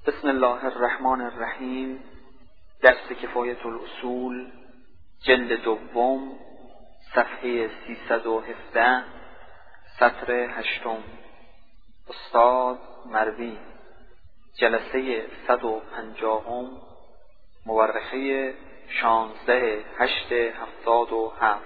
بسم الله الرحمن الرحیم. درس کفایت الاصول، جلد دوم، صفحه 317، سطر 8. استاد مروی، جلسه 150، مورخه 16/8/77.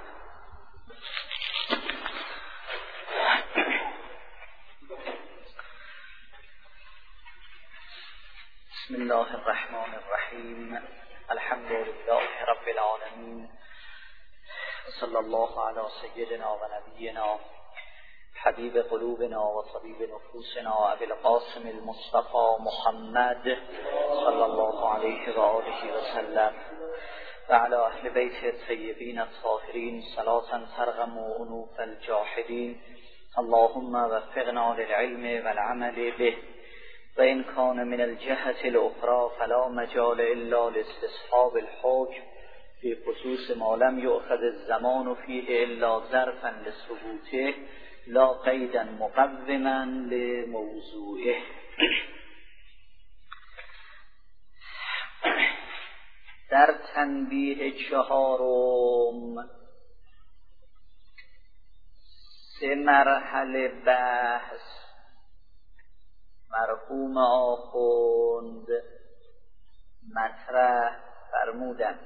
بسم الله الرحمن الرحیم. الحمد لله رب العالمین، صلی الله علی سیدنا و نبینا حبیب قلوبنا و طبیب نفوسنا ابی القاسم المصطفى محمد صلی الله علیه و آله و سلم و علی اهل بیت الطیبین الطاهرین صلاة ترغم انوف الجاحدین. اللهم وفقنا للعلم والعمل به، و این کان من الجهة الاخرى فلا مجال الا لاستصحاب الحکم في خصوص ما لم يؤخذ الزمان فيه الا ظرفا لثبوته لا قیدا مقوما لموضوعه. در تنبیه 4 3 مرحله بحث مرحوم آخوند مطرح فرمودند.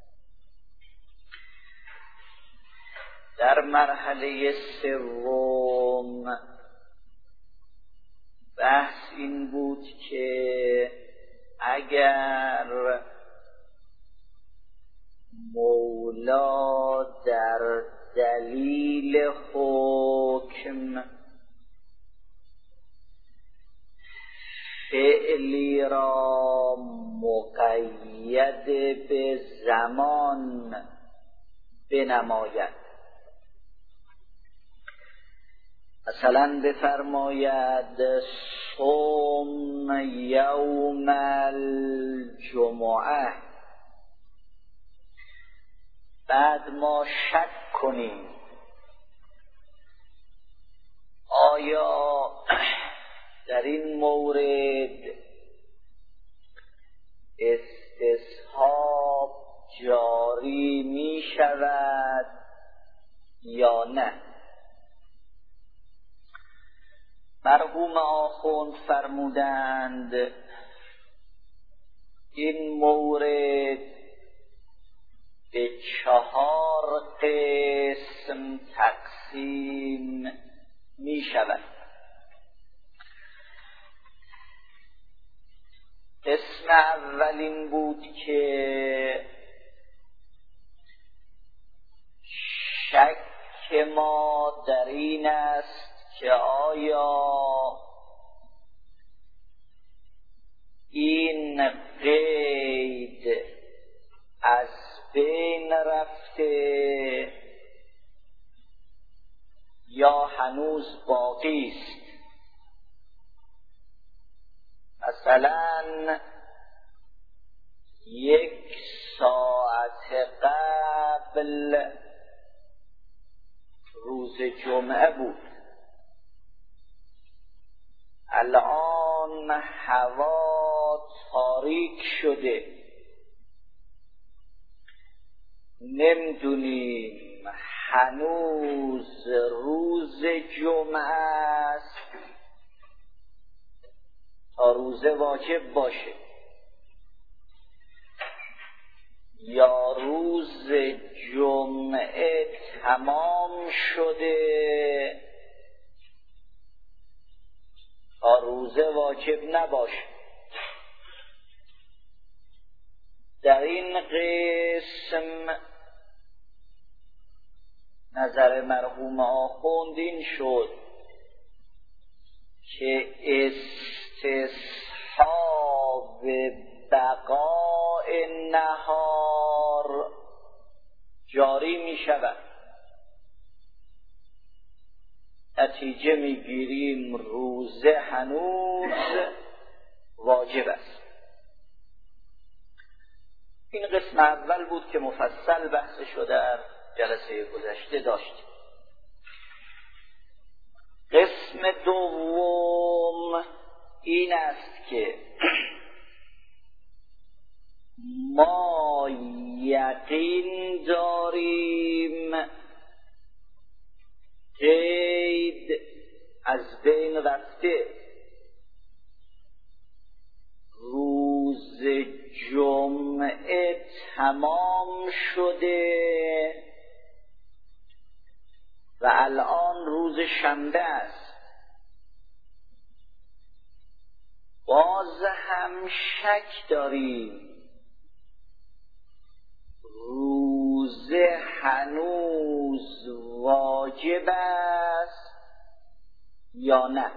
در مرحله 3 بحث این بود که اگر مولا در دلیل حکم فعلی را مقید به زمان بنماید، مثلا بفرماید صوم یوم الجمعه، بعد ما شک کنیم آیا در این مورد استصحاب جاری می شود یا نه. مرحوم آخوند فرمودند این مورد به 4 قسم تقسیم می شود. قسم اول این بود که شک ما در این است که آیا این قید از بین رفته یا هنوز باقی است. مثلا 1 ساعت قبل روز جمعه بود، الان هوا تاریک شده، نمیدونیم هنوز روز جمعه است تا روزه واجب باشه یا روز جمعه تمام شده تا روزه واجب نباشه. در این قسم نظر مرحوم آخوند این شد که استصحاب بقاء نهار جاری می شود. نتیجه می گیریم روزه هنوز واجب است. این قسم اول بود که مفصل بحث شده در جلسه گذشته داشتیم. قسم دوم این است که ما یقین داریم قید از بین رفته، روز جمعه تمام شده و الان روز شنبه است. باز هم شک داریم روزه هنوز واجب است یا نه.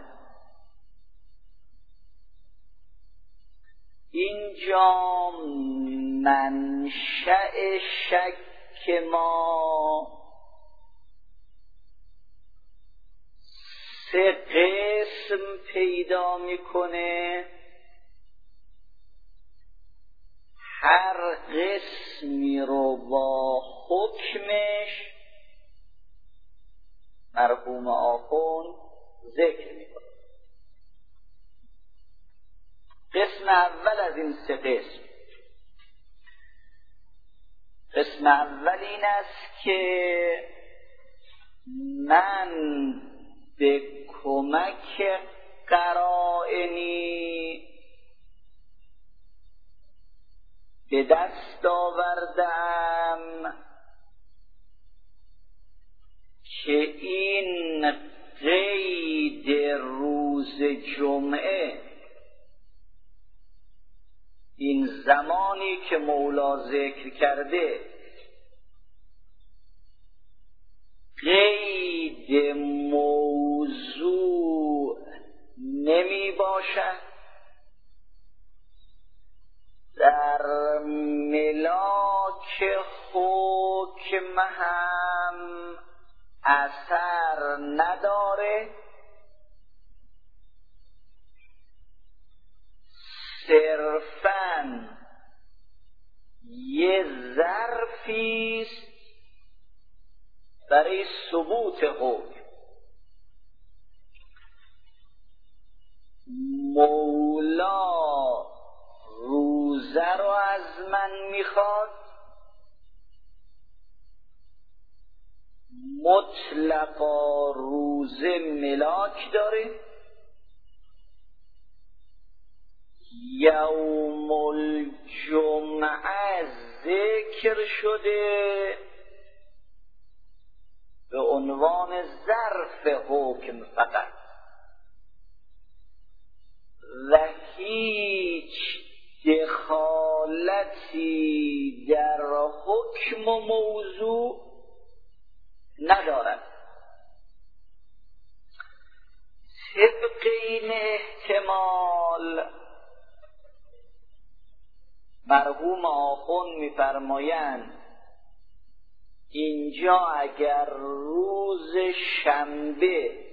اینجا منشأ شک ما سه قسم پیدا میکنه، هر قسمی رو با حکمش مرحوم آخوند ذکر میکنه. قسم اول از این سه قسم اول این است که من به کمک قرائنی به دست آوردم که این قید روز جمعه، این زمانی که مولا ذکر کرده قید موضوع نمی باشد، در ملاک حکم هم اثر نداره، صرفاً یه ظرفیست برای ثبوت حکم. مولا روزه رو از من میخواد، مطلقا روزه ملاک داره، یوم الجمعه ذکر شده به عنوان ظرف حکم فقط و هیچ دخالتی در حکم و موضوع ندارد. طبق این احتمال مرحوم آخوند می‌فرمایند اینجا اگر روز شنبه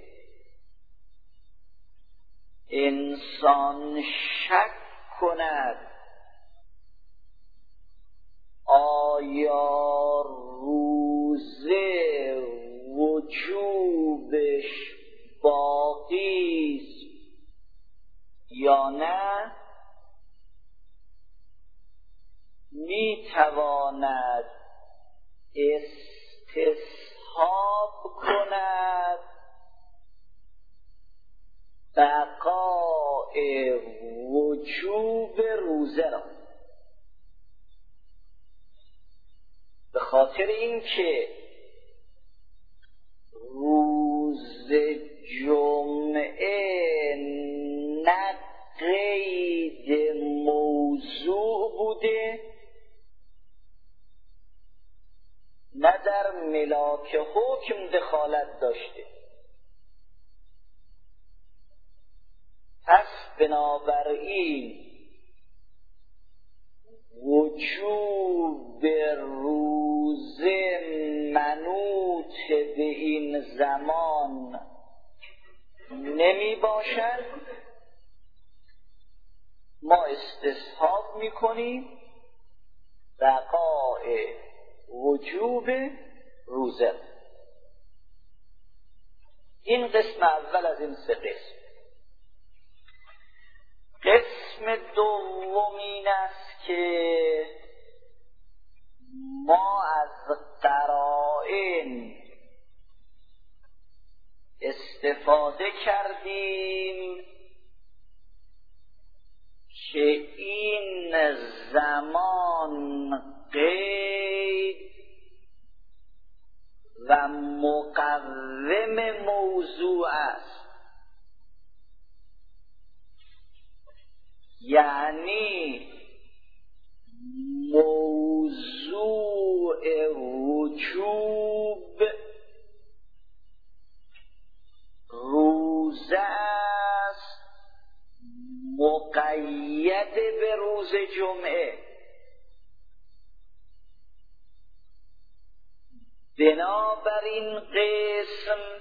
انسان شک کند آیا روزه وجوبش باقی است یا نه، میتواند استصحاب کند بقای وجوب روزه را، به خاطر اینکه روز جمعه نه قید موضوع بوده نه در ملاک حکم دخالت داشته، پس بنابراین وجوب روزه منوط به این زمان نمی باشد. ما استصحاب می کنیم بقای وجوب روزه. این قسم اول از این سه قسم. قسم دوم این است که ما از قرائن استفاده کردیم که این زمان قید و مقوم موضوع است، یعنی موضوع وجوب روزه است مقید به روز جمعه. بنابراین قسم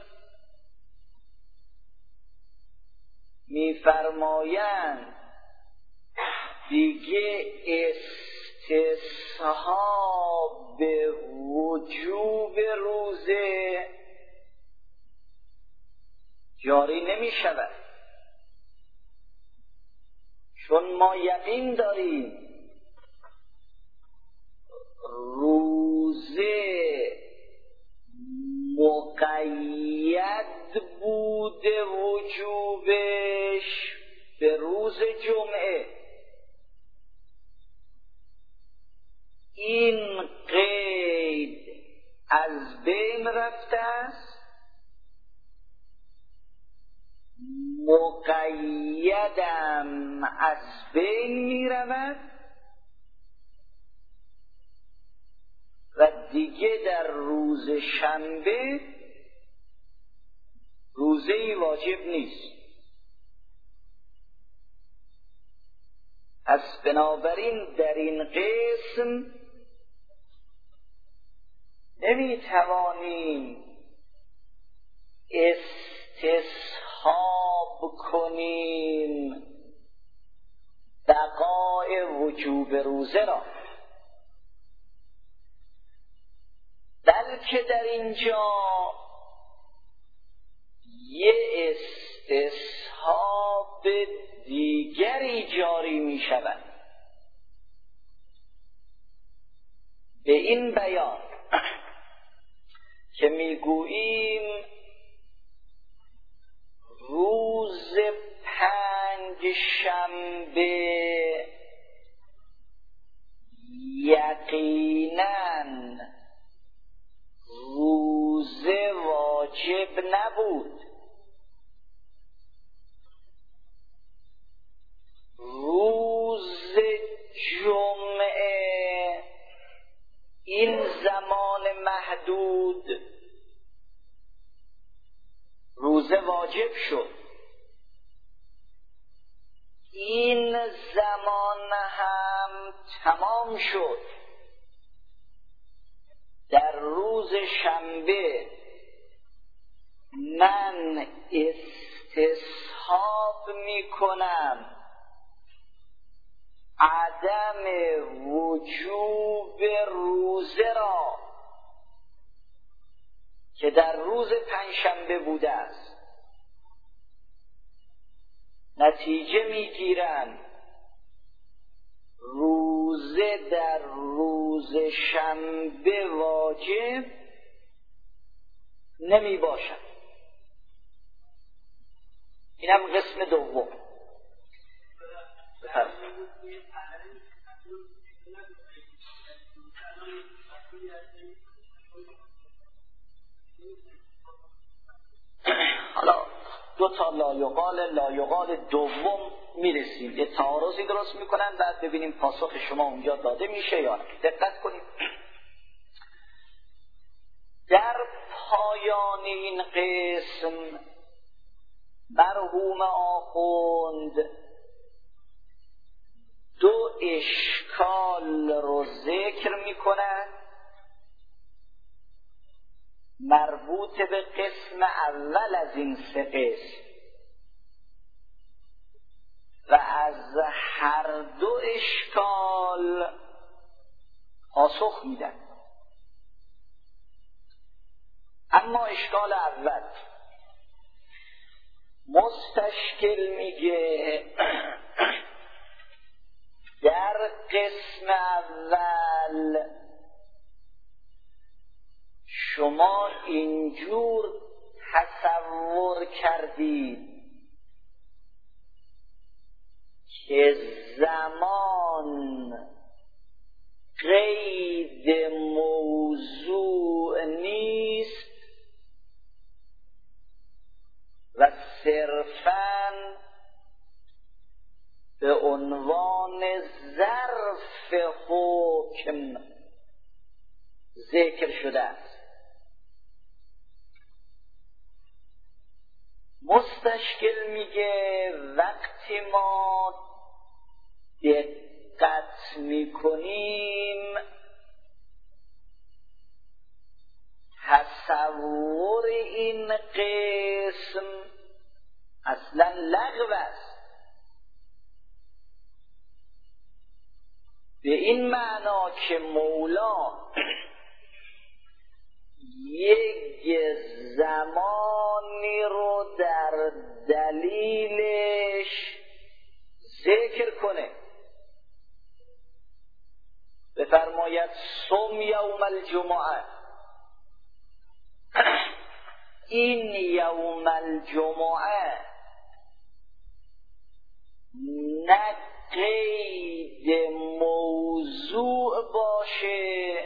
می‌فرمایند دیگه استصحاب وجوب روزه جاری نمی شود، چون ما یقین داریم روزه مقید بوده وجوبش به روز جمعه. این قید از بین رفته است، مقیدم از بین می رود و دیگه در روز شنبه روزه‌ای واجب نیست. پس بنابراین در این قسم نمیتوانیم استصحاب کنیم بقای وجوب روزه را، بلکه در اینجا یه استصحاب دیگری جاری می شود. به این بیان که می گوییم روز پنج شنبه یقیناً روزه واجب نبود، روز جمعه این زمان محدود روزه واجب شد، این زمان هم تمام شد. در روز شنبه من استصحاب می کنم عدم وجوب روزه را که در روز پنجشنبه بوده است. نتیجه میگیرم روزه در روز شنبه واجب نمی باشد. اینم قسم دوم. حالا دو تا لایقال دوم میرسیم، یه تعارضی درست میکنن، بعد ببینیم پاسخ شما اونجا داده میشه یا نه. دقت کنید، در پایان این قسم مرحوم آخوند دو اشکال رو ذکر میکنن مربوط به قسم اول از این سه قسم و از هر دو اشکال پاسخ میدن. اما اشکال اول مستشکل میگه در قسم اول شما اینجور تصور کردید که زمان قید موضوع نیست و صرفاً به عنوان ظرف حکم ذکر شده است. مستشکل میگه وقتی ما دقت میکنیم تصور این قسم اصلا لغو است، به این معنا که مولا یک زمانی رو در دلیلش ذکر کنه، بفرماید صم یوم الجمعه، این یوم الجمعه نه قید موضوع باشه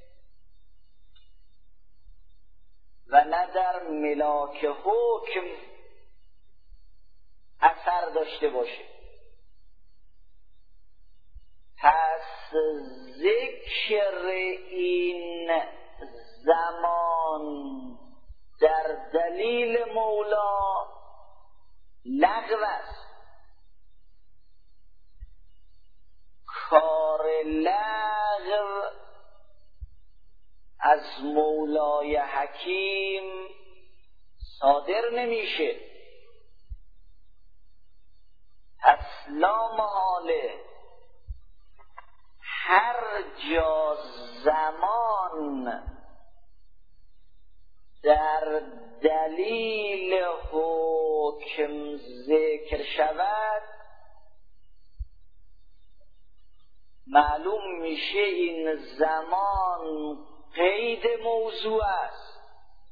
و نه در ملاک حکم اثر داشته باشه. پس ذکر این زمان در دلیل مولا لغو است. کار لغو از مولای حکیم صادر نمیشه. پس لا محاله هر جا زمان در دلیل حکم ذکر شود معلوم میشه این زمان قید موضوع است،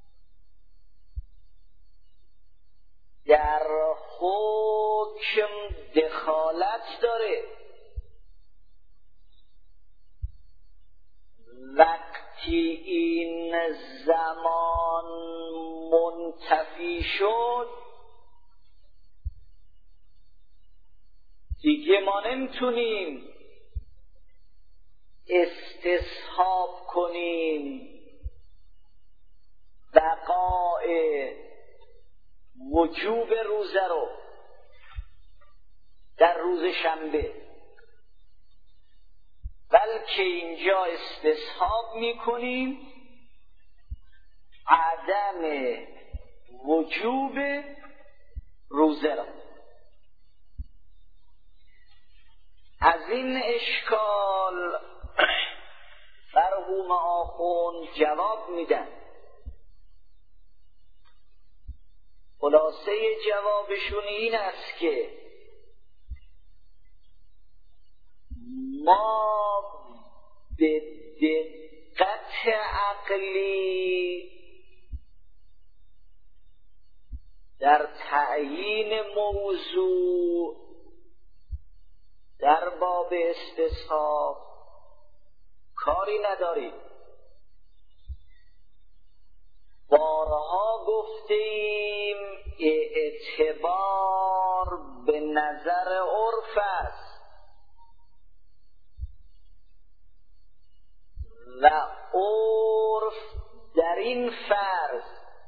در حکم دخالت داره. وقتی این زمان منتفی شد دیگه ما نمیتونیم استصحاب کنیم بقاء وجوب روزه رو در روز شنبه، بلکه اینجا استصحاب میکنیم عدم وجوب روزه را. از این اشکال مرحوم آخوند جواب میدن. خلاصه جوابشون این است که ما به دقت عقلی در تعیین موضوع در باب استصحاب کاری نداریم. بارها گفتیم اعتبار به نظر عرف است و عرف در این فرض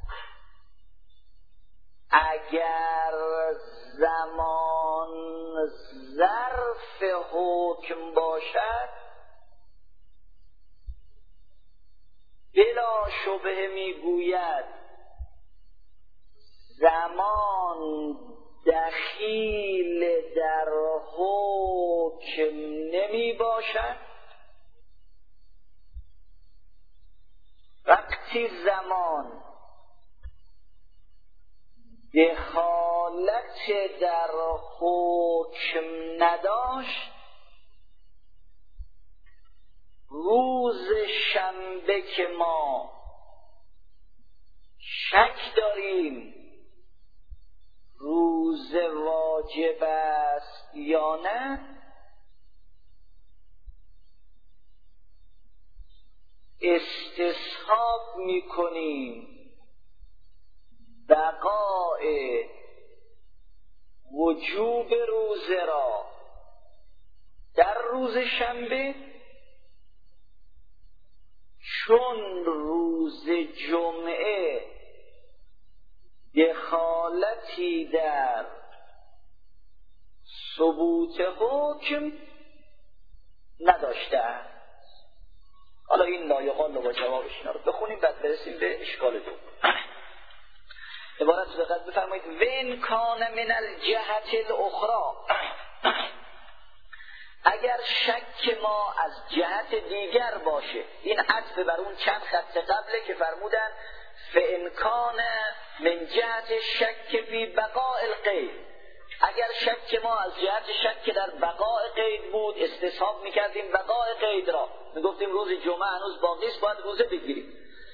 اگر زمان ظرف حکم باشد بلا شبهه میگوید زمان دخیل در حکم نمی باشد. وقتی زمان دخالت در حکم نداشت روز شنبه که ما شک داریم روز واجب است یا نه، استصحاب میکنیم بقاء وجوب روزه را در روز شنبه، چون روز جمعه دخالتی در ثبوت حکم نداشته است. حالا این لایقال رو با جوابش اینا رو بخونیم، بعد برسیم به اشکال دوم. عبارت رو دقت بفرمایید. وین کان من الجهت الاخرى، اگر شک ما از جهت دیگر باشه، این عطف بر اون چند خط قبله که فرمودن فان کان من جهت شک فی بقاء القید، اگر شک ما از جهت شک در بقاء قید بود استصحاب میکردیم بقاء قید را، میگفتیم روز جمعه هنوز باقی است باید روزه بگیریم.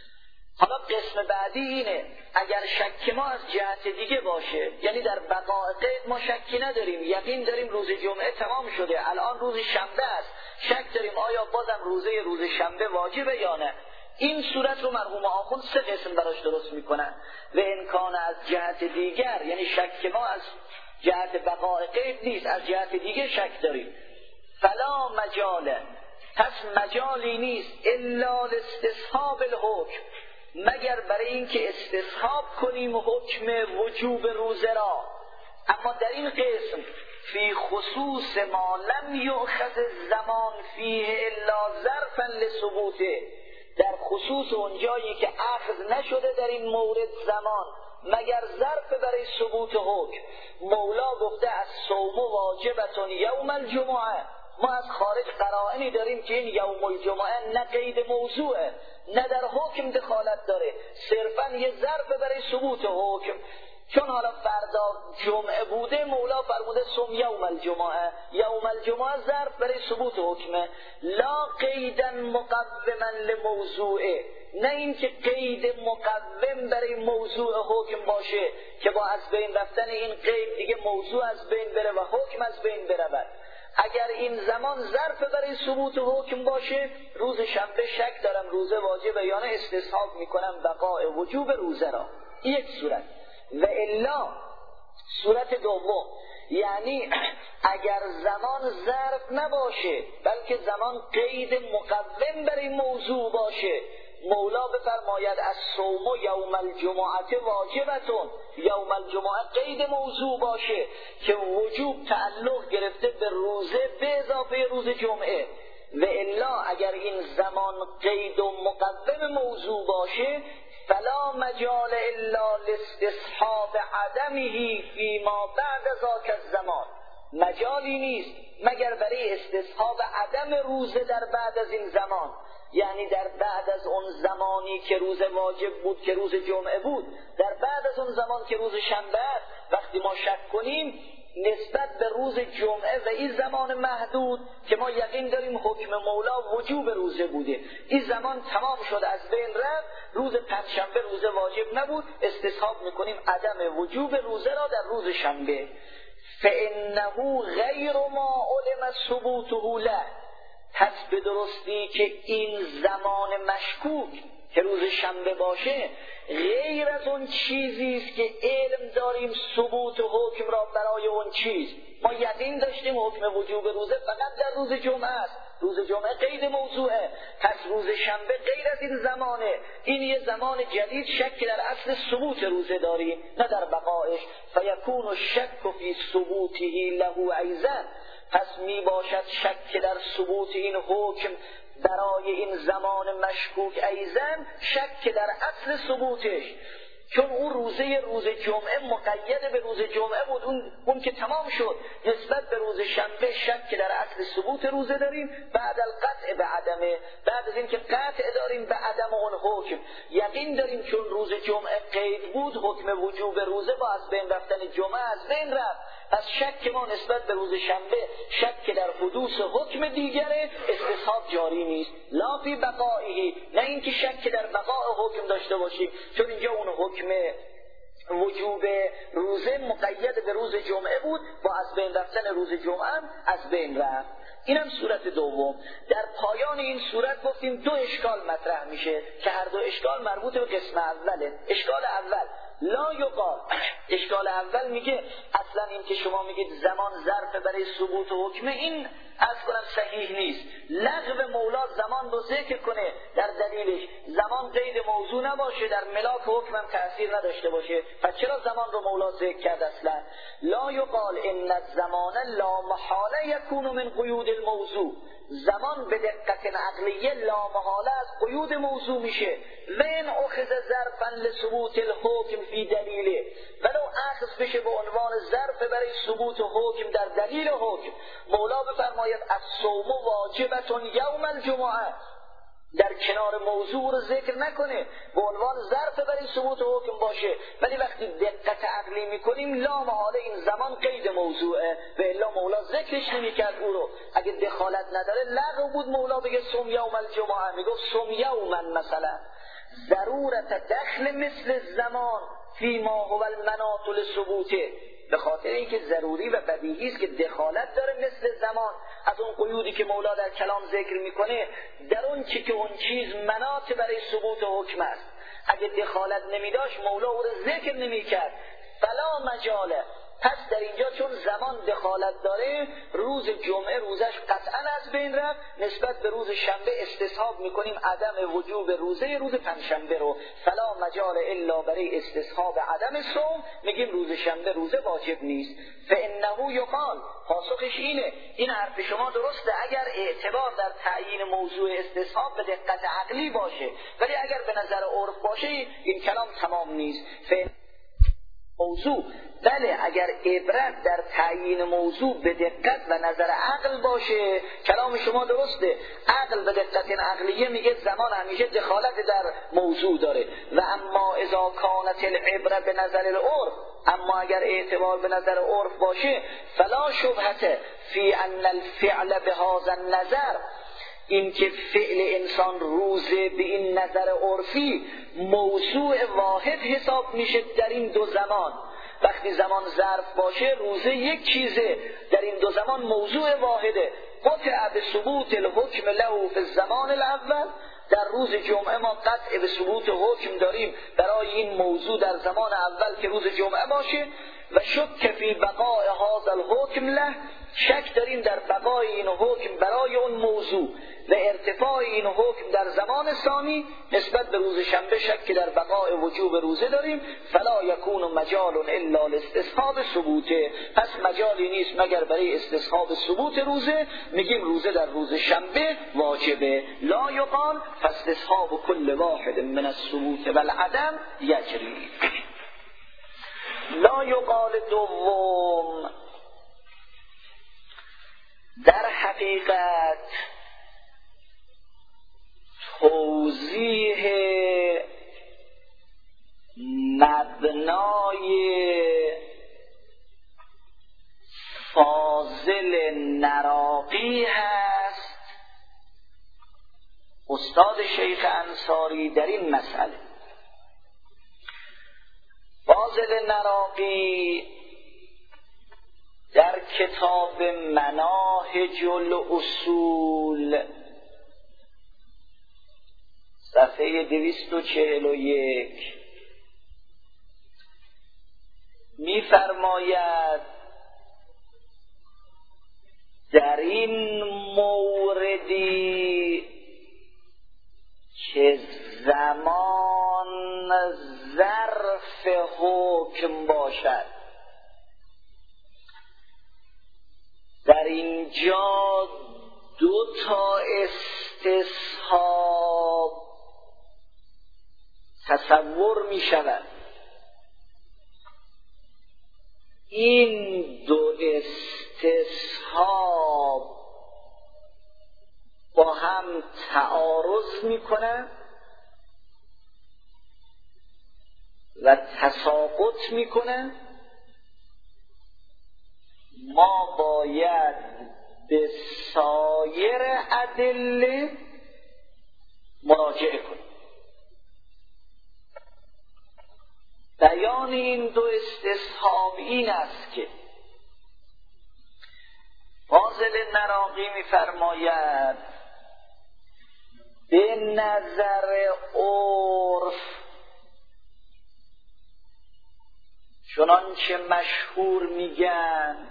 حالا قسم بعدی اینه اگر شک ما از جهت دیگه باشه، یعنی در بقاء قید ما شکی نداریم، یقین داریم روز جمعه تمام شده، الان روز شنبه است، شک داریم آیا بازم روز شنبه واجبه یا نه. این صورت رو مرحوم آخوند سه قسم براش درست میکنن. و امکان از جهت دیگر، یعنی شک ما از جهت بقاء قید نیست، از جهت دیگه شک داریم. فلا مجاله، پس مجالی نیست الا استصحاب الحکم، مگر برای اینکه استصحاب کنیم حکم وجوب روزه را. اما در این قسم فی خصوص ما لم یؤخذ الزمان فیه الا ظرفا لثبوته، در خصوص اون جایی که اخذ نشده در این مورد زمان مگر ظرف برای ثبوت حکم. مولا گفته از صوم واجبتون یوم الجمعه، ما از خارج قرائنی داریم که این یوم الجمعه نه قید موضوعه نه در حکم دخالت داره، صرفا یه ظرف برای ثبوت حکم. چون حالا فردا جمعه بوده مولا فرموده صوم یوم الجمعه، یوم الجمعه ظرف برای ثبوت حکمه، لا قیدا مقوما لموضوعه، نه این که قید مقوم برای موضوع حکم باشه که با از بین رفتن این قید دیگه موضوع از بین بره و حکم از بین برود. اگر این زمان ظرف برای ثبوت حکم باشه، روز شنبه شک دارم روزه واجبه یا نه، استصحاب میکنم بقاء وجوب روزه را. یک صورت. و الا صورت دوم، یعنی اگر زمان ظرف نباشه بلکه زمان قید مقوم برای موضوع باشه، مولا بفرماید از صوم یوم الجمعه واجبتون، یوم الجمعه قید موضوع باشه که وجوب تعلق گرفته به روزه به اضافه روز جمعه. و الا اگر این زمان قید و مقوم موضوع باشه فلا مجال الا لاستصحاب عدمه فيما بعد ذاک الزمان، مجالی نیست مگر برای استصحاب عدم روزه در بعد از این زمان، یعنی در بعد از اون زمانی که روز واجب بود که روز جمعه بود، در بعد از اون زمان که روز شنبه است، وقتی ما شک کنیم نسبت به روز جمعه و این زمان محدود که ما یقین داریم حکم مولا وجوب روزه بوده، این زمان تمام شد از بین رفت، روز پنجشنبه روزه واجب نبود، استصحاب میکنیم عدم وجوب روزه را در روز شنبه. فانه غیر ما علم ثبوته له، پس به درستی که این زمان مشکوک که روز شنبه باشه غیر از اون چیزی است که علم داریم ثبوت حکم را برای اون چیز. ما یقین داشتیم حکم وجوب روزه فقط در روز جمعه است، روز جمعه قید موضوعه، پس روز شنبه غیر از این زمانه، این یه زمان جدید شک در اصل ثبوت روزه داریم نه در بقایش. فیکون الشک فی ثبوته له ایضا، پس می باشد شک در ثبوت این حکم برای این زمان مشکوک ایضا شک در اصل ثبوتش، چون اون روز جمعه مقید به روز جمعه بود، اون که تمام شد، نسبت به روز شنبه شک در اصل ثبوت روزه داریم بعد القطع به عدمه، بعد از این که قطع داریم به عدم اون حکم، یقین داریم چون روز جمعه قید بود حکم وجوب روزه با از بین رفتن جمعه از بین رفت، پس شک ما نسبت به روز شنبه شک در حدوث حکم دیگره، استصحاب جاری نیست. لا فی بقائه، نه اینکه شک در بقاء حکم داشته باشیم، چون اینجا اون حکم وجوب روزه مقید به روز جمعه بود، با از بین رفتن روز جمعه هم از بین رفت. اینم صورت دوم. در پایان این صورت گفتیم دو اشکال مطرح میشه که هر دو اشکال مربوط به قسم اوله. اشکال اول لا یقال، اشکال اول میگه اصلا این که شما میگید زمان ظرف برای ثبوت حکم، این از کنم صحیح نیست. لغو مولا زمان رو ذکر کنه در دلیلش زمان قید موضوع نباشه، در ملاک حکم هم تأثیر نداشته باشه، پس چرا زمان رو مولا ذکر کرد؟ اصلا لا یقال ان الزمان لا محاله یکون من قیود الموضوع، زمان به دقت عقلیه لا محاله از قیود موضوع میشه. وین اخذ ظرفا لثبوت الحکم فی دلیله، ولو اخذ بشه به عنوان ظرف برای ثبوت حکم در دلیل حکم. مولا بفرماید الصوم واجبة یوم الجمعه، در کنار موضوع رو ذکر نکنه، به عنوان ظرف برای ثبوت حکم باشه، ولی وقتی دقت عقلی میکنیم لا محاله این زمان قید موضوعه، به الا مولا ذکرش نمیکرد او رو. اگه دخالت نداره لغو بود مولا بگه صوم یوم الجمعه، میگفت صوم یوما مثلا. ضرورت دخل مثل زمان فی ما هو المناط لثبوته، به خاطر اینکه ضروری و بدیهی است که دخالت داره مثل زمان از اون قیودی که مولا در کلام ذکر میکنه در اون چی که اون چیز مناط برای ثبوت حکم است. اگه دخالت نمیداشت مولا او رو ذکر نمیکرد. فلا مجاله، پس در اینجا چون زمان دخالت داره روز جمعه روزش قطعا از بین رفت، نسبت به روز شنبه استصحاب میکنیم عدم وجوب روزه روز پنجشنبه رو. فلا مجال الا برای استصحاب عدم صوم میگیم روز شنبه روزه واجب نیست. فانه یقال، پاسخش اینه، این حرف شما درسته اگر اعتبار در تعیین موضوع استصحاب به دقت عقلی باشه، ولی اگر به نظر عرف باشه این کلام تمام نیست. موضوع بله، اگر عبرت در تعیین موضوع به دقت و نظر عقل باشه کلام شما درسته. عقل به دقت عقلیه میگه زمان همیشه دخالت در موضوع داره. و اما اذا کانت العبره به نظر العرف، اما اگر اعتبار به نظر عرف باشه فلا شبهه فی ان الفعل به هذا النظر، این که فعل انسان روزه به این نظر عرفی موضوع واحد حساب میشه در این دو زمان. وقتی زمان ظرف باشه روزه یک چیزه، در این دو زمان موضوع واحده. قطع به ثبوت الحکم له فی الزمان الاول، در روز جمعه ما قطع به ثبوت حکم داریم برای این موضوع در زمان اول که روز جمعه باشه. و شک فی بقاء هذا الحکم له، شک داریم در بقای این حکم برای اون موضوع و ارتفاع این حکم در زمان ثانی نسبت به روز شنبه شک در بقای وجوب روزه داریم. فلا یکون مجال الا لاستصحاب ثبوته، پس مجالی نیست مگر برای استصحاب ثبوت روزه، میگیم روزه در روز شنبه واجبه. لا یقال فاستصحاب کل واحد من الثبوت والعدم یجری. لا یقال دوم، در حقیقت توضیح مبنای فاضل نراقی هست استاد شیخ انصاری در این مسئله. فاضل نراقی در کتاب مناهج الاصول صفحه 241 می‌فرماید در این موردی که زمان ظرف حکم باشد، در اینجا دو تا استصحاب تصور می شود. این دو استصحاب با هم تعارض می کنند و تساقط می کنند ما باید به سایر ادله مراجعه کنیم. بیان این دو استصحاب این است که فاضل نراقی می‌فرماید به نظر عرف چنانچه مشهور میگن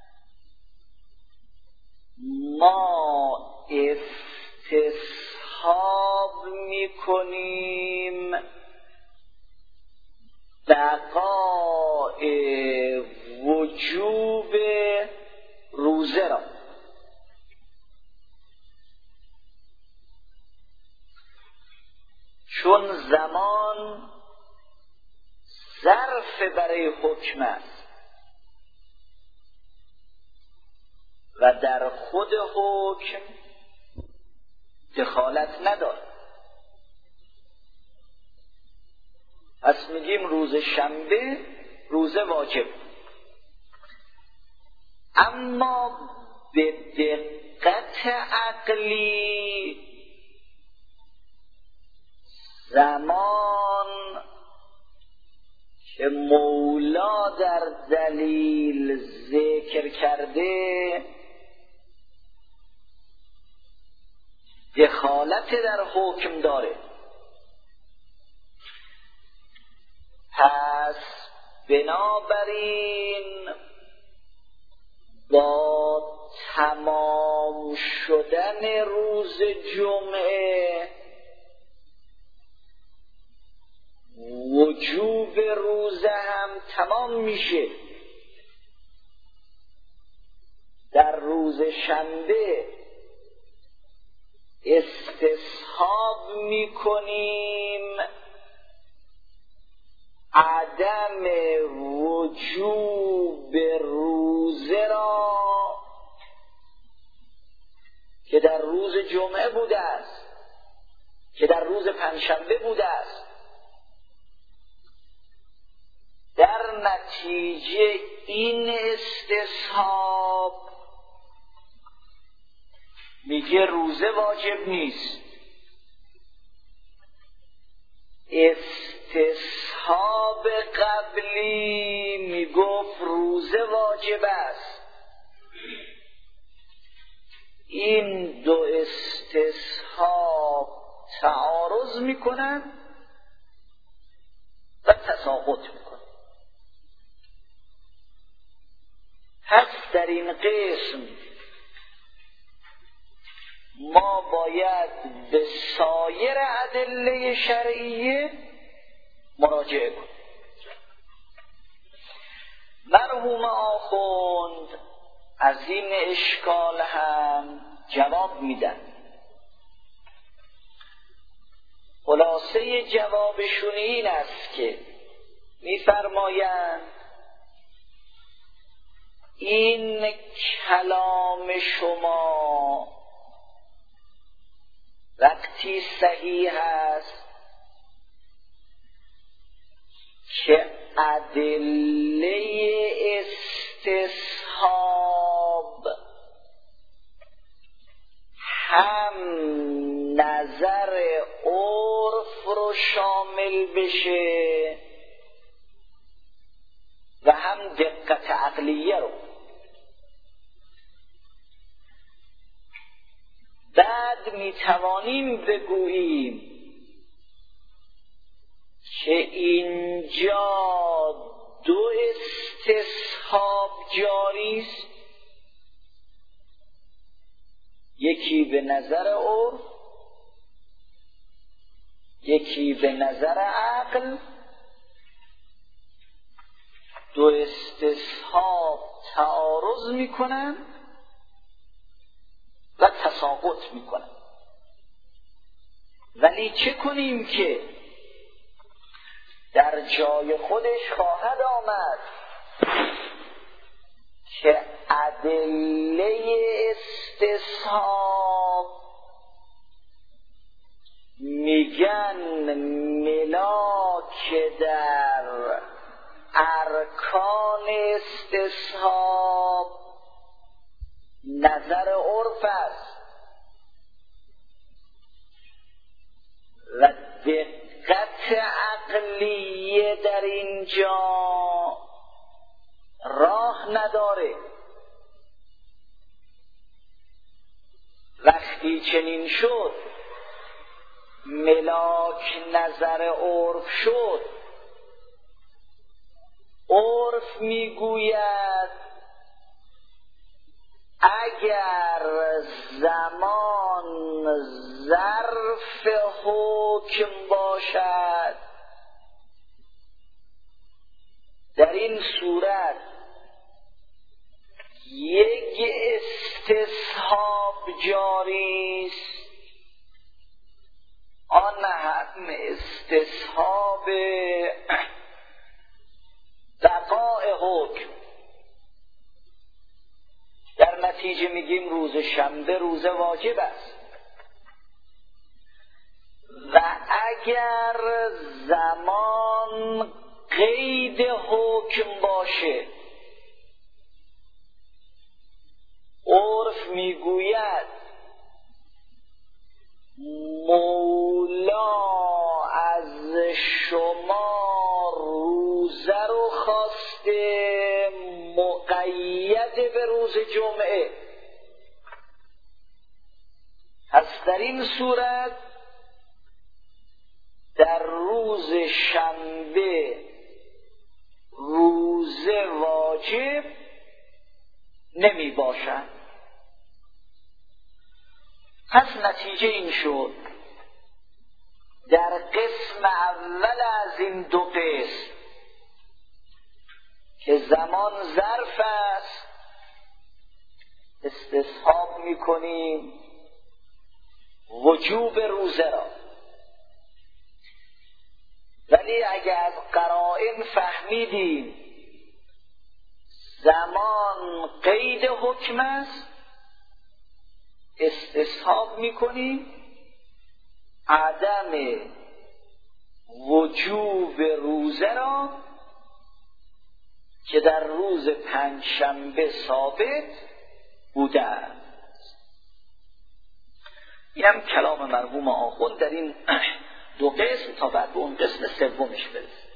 ما استصحاب میکنیم بقاء وجوب روزه را. چون زمان ظرف برای حکم است و در خود حکم دخالت ندارد، پس میگیم روز شنبه روزه واجب. اما به دقت عقلی زمان که مولا در دلیل ذکر کرده دخالت در حکم داره، پس بنابراین با تمام شدن روز جمعه وجوب روزه هم تمام میشه. در روز شنبه استصحاب میکنیم عدم وجوب روزه را که در روز جمعه بوده است، که در روز پنجشنبه بوده است. در نتیجه این استصحاب میگه روزه واجب نیست. استصحاب قبلی میگفت روزه واجب است. این دو استصحاب تعارض میکنن و تساقط میکنن. پس در این قسم ما باید به سایر ادله شرعیه مراجعه کنیم. مرحوم آخوند از این اشکال هم جواب میدن. خلاصه جوابشون این است که میفرمایند این کلام شما وقتی صحیح است که ادله استصحاب هم نظر عرف رو شامل بشه و هم دقت عقلیه رو. بعد میتوانیم بگوییم که اینجا دو استصحاب جاری است، یکی به نظر عرف یکی به نظر عقل. دو استصحاب تعارض میکنن و تساقط میکنن. ولی چه کنیم که در جای خودش خواهد آمد که ادله استصحاب میگن ملاک در ارکان استصحاب نظر عرف است و دقت عقلیه در اینجا راه نداره. وقتی چنین شد ملاک نظر عرف شد، عرف میگوید اگر زمان ظرف حکم باشد، در این صورت یک استصحاب جاری است، آن هم استصحاب بقاء حکم. در نتیجه میگیم روز شنبه روز واجب است و اگر زمان قید حکم باشه، عرف میگوید مولا از شما روزه رو خواسته مقید به روز جمعه. پس در این صورت در روز شنبه روزه واجب نمی باشد. پس نتیجه این شد در قسم اول از این دو قسم که زمان ظرف است استصحاب میکنیم وجوب روزه را، ولی اگر از قرائن فهمیدیم زمان قید حکم است، استصحاب میکنیم عدم وجوب روزه را که در روز پنجشنبه ثابت بوده است. اینم کلام مرحوم آخوند در این دو قسم تا بعد به اون قسم سومش برسیم.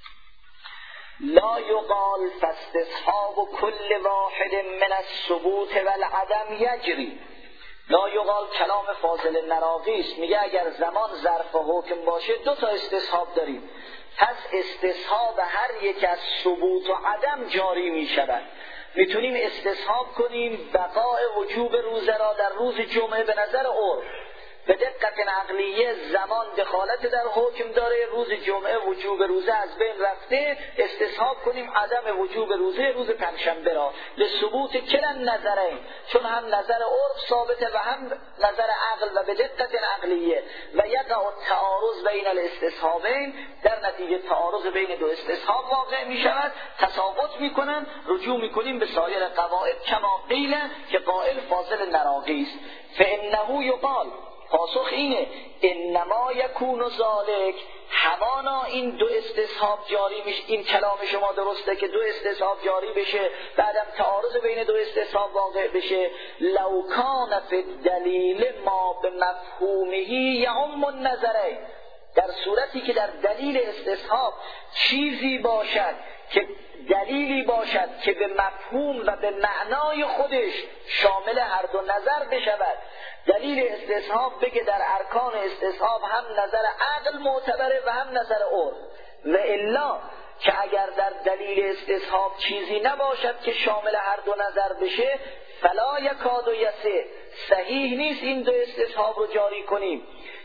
لا یقال فاستصحاب کل واحد من الثبوت والعدم یجری. لا یقال کلام فاضل نراقی است، میگه اگر زمان ظرف و حکم باشه دو تا استصحاب داریم، پس استصحاب هر یک از ثبوت و عدم جاری میشود. میتونیم استصحاب کنیم بقاء وجوب روزه را در روز جمعه به نظر عرف، به دقت عقلیه زمان دخالت در حکم داره، روز جمعه وجوب روزه از بین رفته، استصحاب کنیم عدم وجوب روزه روز پنجشنبه را لثبوت کلا نظرین، چون هم نظر عرف ثابته و هم نظر عقل و به دقت عقلیه و یقع التعارض بین الاستصحابین، در نتیجه تعارض بین دو استصحاب واقع می شود، تثابت می کنن، رجوع می کنیم به سایر قواعد کما قیل که قائل فاضل نراقی است. فانه یقال، پاسخ اینه انما یکون ذالک، همانا این دو استصحاب جاری میشه. این کلام شما درسته که دو استصحاب جاری بشه بعدم تعارض بین دو استصحاب واقع بشه. لو کان فی الدلیل ما به مفهومه یعم النظرین، در صورتی که در دلیل استصحاب چیزی باشد که دلیلی باشد که به مفهوم و به معنای خودش شامل هر دو نظر بشود، دلیل استصحاب بگه در ارکان استصحاب هم نظر عقل معتبره و هم نظر عرف، و الا که اگر در دلیل استصحاب چیزی نباشد که شامل هر دو نظر بشه فلا یکاد یسع، صحیح نیست این دو استصحاب رو جاری کنیم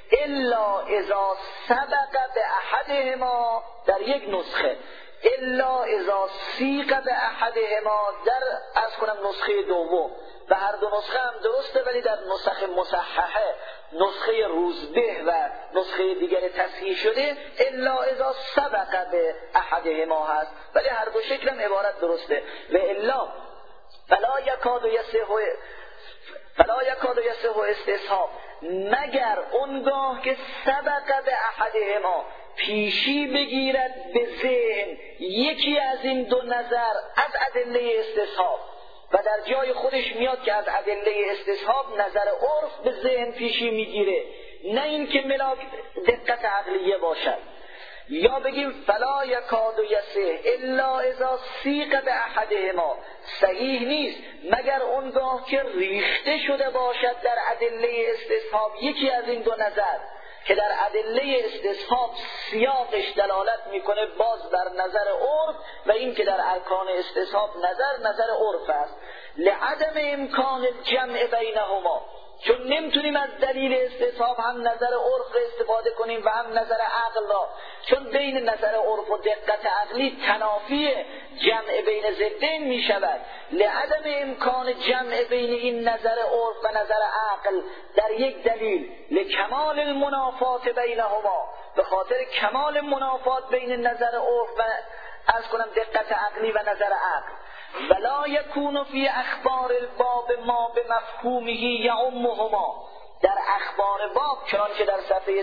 الا اذا سبق به احدهما، در یک نسخه الا اذا سیق به احدهما، در از کنم نسخه دوم و هر دو نسخه هم درسته، ولی در نسخه مصححه نسخه روزبه و نسخه دیگر تصحیح شده الا اذا سبق به احدهما هست، ولی هر دو شکل هم عبارت درسته. و الا فلا یکاد یصح استصحاب، مگر اونگاه که سبق به احدهما پیشی بگیرد به ذهن یکی از این دو نظر از ادله استصحاب و در جای خودش میاد که از ادله استصحاب نظر عرف به ذهن پیشی میگیره، نه این که ملاک دقت عقلیه باشد. یا بگیم فلا یکاد یصح الا اذا سیق به احدهما، صحیح نیست مگر اونگاه که ریخته شده باشد در ادله استصحاب یکی از این دو نظر، که در ادله استصحاب سیاقش دلالت میکنه باز بر نظر عرف و این که در ارکان استصحاب نظر عرف است. لعدم امکان جمع بینهما، چون نمیتونیم از دلیل استصحاب هم نظر عرف را استفاده کنیم و هم نظر عقل را، چون بین نظر عرف و دقت عقلی تنافی جمع بین ضدین می شود. لعدم امکان جمع بین این نظر عرف و نظر عقل در یک دلیل، لکمال المنافات بینهما، به خاطر کمال منافات بین نظر عرف و دقت عقلی و نظر عقل. ولا یکون فی اخبار الباب ما به مفهومه یعمهما، در اخبار باب چنانچه در صفحه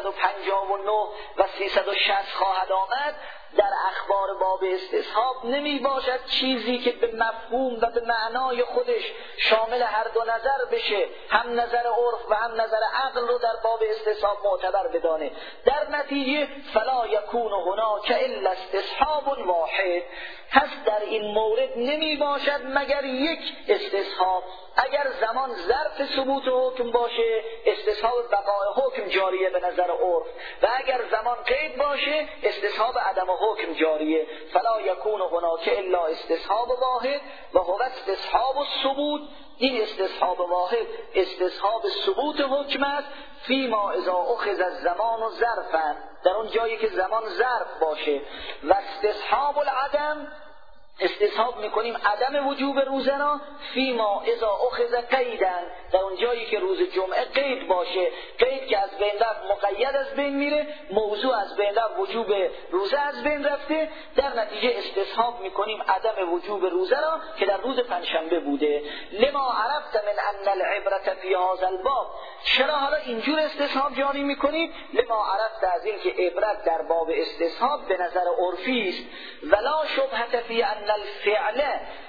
359 و 360 خواهد آمد، در اخبار باب استصحاب نمی باشد چیزی که به مفهوم و به معنای خودش شامل هر دو نظر بشه، هم نظر عرف و هم نظر عقل رو در باب استصحاب معتبر بدانه. در نتیجه فلا یکون هناک الا استصحاب واحد، پس در این مورد نمی باشد مگر یک استصحاب. اگر زمان ظرف ثبوت حکم باشه استصحاب بقای حکم جاریه به نظر عرف، و اگر زمان قید باشه استصحاب عدم حکم جاریه. فلا یکون هناک الا استصحاب واحد و هو استصحاب الثبوت. این استصحاب واحد استصحاب ثبوت حکم است. فیما اذا اخذ الزمان و ظرفا، در اون جایی که زمان ظرف باشه. و استصحاب العدم، استصحاب میکنیم عدم وجوب روزه را. فیما اذا اخذ قیدن، در اون جایی که روز جمعه قید باشه، قید که از بین رفت مقید از بین میره، موضوع از بین رفت وجوب روزه از بین رفته، در نتیجه استصحاب میکنیم عدم وجوب روزه را که در روز پنجشنبه بوده. لما عرفت من ان العبرة فی هذا الباب، چرا حالا اینجور استصحاب جاری میکنیم؟ لما عرفت، از این که عبرت در باب استصحاب به نظر عرفی است. ولا شبهة فی ان الفعل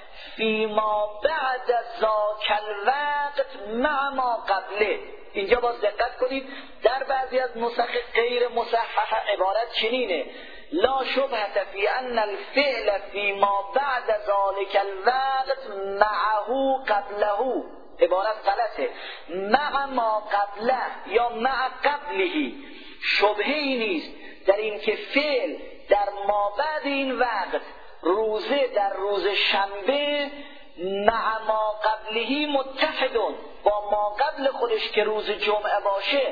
فیما بعد ذاک الوقت مع ما قبله. اینجا باز دقت کنید، در بعضی از نسخ غیر مصحح عبارت چنینه: لا شبهة فی ان الفعل فیما بعد ذلك الوقت معه قبله. عبارت غلطه، مع ما قبله یا مع قبله. شبهه‌ای نیست در این که فعل در ما بعد این وقت، روزه در روز شنبه، مع ما قبلهی متحدون، با ما قبل خودش که روز جمعه باشه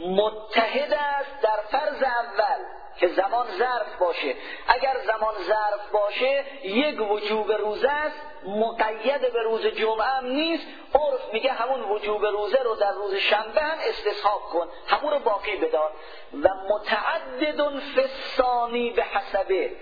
متحد است در فرض اول که زمان ظرف باشه. اگر زمان ظرف باشه یک وجوب روزه است، مقید به روز جمعه هم نیست. عرف میگه همون وجوب روزه رو در روز شنبه هم استصحاب کن، همون رو باقی بدار. و متعدد فی الثانی به حسبه،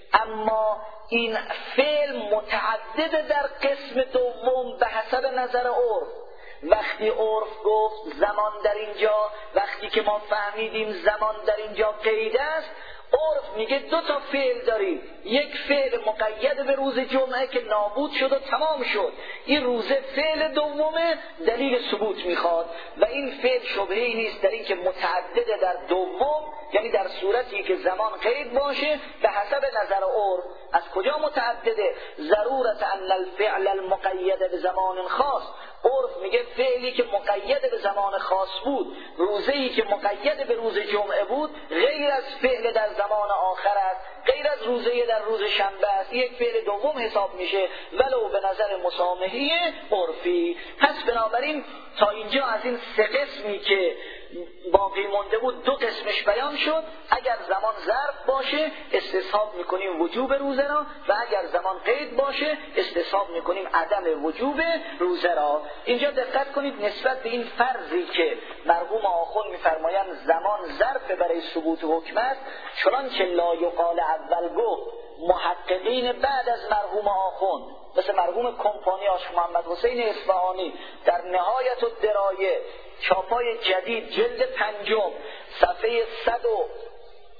اما این فعل متعدد در قسم دوم به حسب نظر عرف. وقتی عرف گفت زمان در اینجا، وقتی که ما فهمیدیم زمان در اینجا قید است، عرف میگه دو تا فعل داریم، یک فعل مقید به روز جمعه که نابود شد و تمام شد، این روزه فعل دومه دلیل ثبوت میخواد، و این فعل شبهه‌ای نیست در این که متعدد در دوم، یعنی در صورتی که زمان قید باشه به حسب نظر عرف. از کجا متعدده؟ ضرورت ان الفعل المقید به زمان خاص. عرف میگه فعلی که مقید به زمان خاص بود، روزه‌ای که مقید به روز جمعه بود، غیر از فعل در زمان آخر است، غیر از روزه در روز شنبه است، یک فعل دوم حساب میشه ولو به نظر مسامحی عرفی. پس بنابراین تا اینجا از این سه قسمی که باقی مونده بود دو قسمش بیان شد. اگر زمان ظرف باشه استصحاب میکنیم وجوب روزه را، و اگر زمان قید باشه استصحاب میکنیم عدم وجوب روزه را. اینجا دقت کنید نسبت به این فرضی که مرحوم آخوند میفرمایند زمان ظرف برای ثبوت حکم است، چنانچه لا یقال اول گفت محققین بعد از مرحوم آخوند مثل مرحوم کمپانی آشق محمد حسین اصفهانی در نهایت الدرایه چاپای جدید جلد 5 صفحه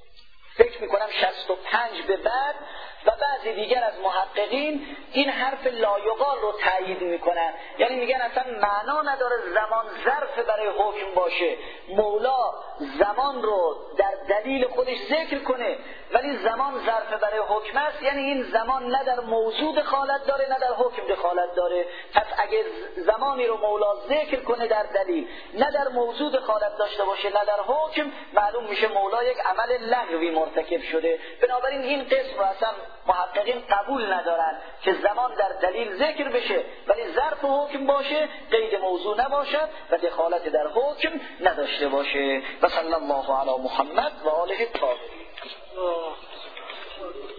فکر میکنم 65 به بعد و بعضی دیگر از محققین این حرف لایقال رو تایید میکنن، یعنی میگن اصلا معنا نداره زمان ظرف برای حکم باشه. مولا زمان رو در دلیل خودش ذکر کنه ولی زمان ظرف برای حکم است، یعنی این زمان نه در موضوع دخالت داره نه در حکم دخالت داره. پس اگه زمانی رو مولا ذکر کنه در دلیل نه در موضوع دخالت داشته باشه نه در حکم، معلوم میشه مولا یک عمل لغوی مرتکب شده. بنابراین این قسم رو اصلا محققین قبول ندارن که زمان در دلیل ذکر بشه ولی ظرف حکم باشه، قید موضوع نباشد و دخالت در حکم نداشته باشه. و صلی الله علی محمد و آله الطاهرین.